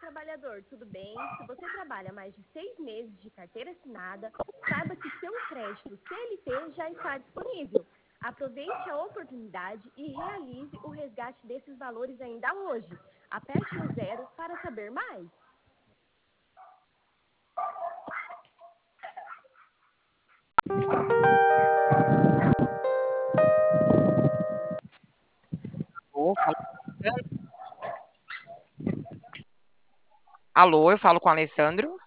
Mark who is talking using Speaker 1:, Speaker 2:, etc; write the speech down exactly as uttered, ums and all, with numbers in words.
Speaker 1: trabalhador, tudo bem? Se você trabalha mais de seis meses de carteira assinada, saiba que seu crédito C L T já está disponível. Aproveite a oportunidade e realize o resgate desses valores ainda hoje. Aperte o zero para saber mais.
Speaker 2: Alô, fala- Alô, eu falo com o Alessandro.